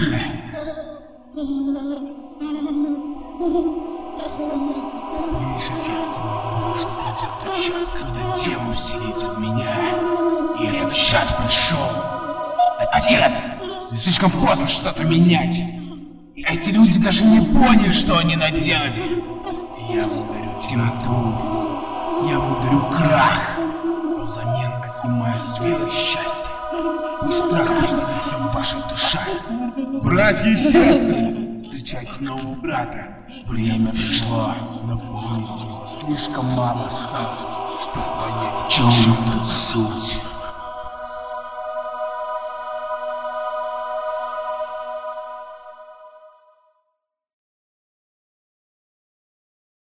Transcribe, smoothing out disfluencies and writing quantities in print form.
Видишь, отец, ты мне говорил, что придет тот час, когда демон вселится в меня. И этот час пришел. Отец, слишком поздно что-то менять. Эти люди даже не поняли, что они наделали. Я ударю темноту. Я ударю крах. А взамен отнимаю свет и счастье. Пусть страх поселится в вашей душе. Братья и сестры, встречайте нового брата. Время пришло, но помните, слишком мало осталось, чтобы понять, в чем тут суть.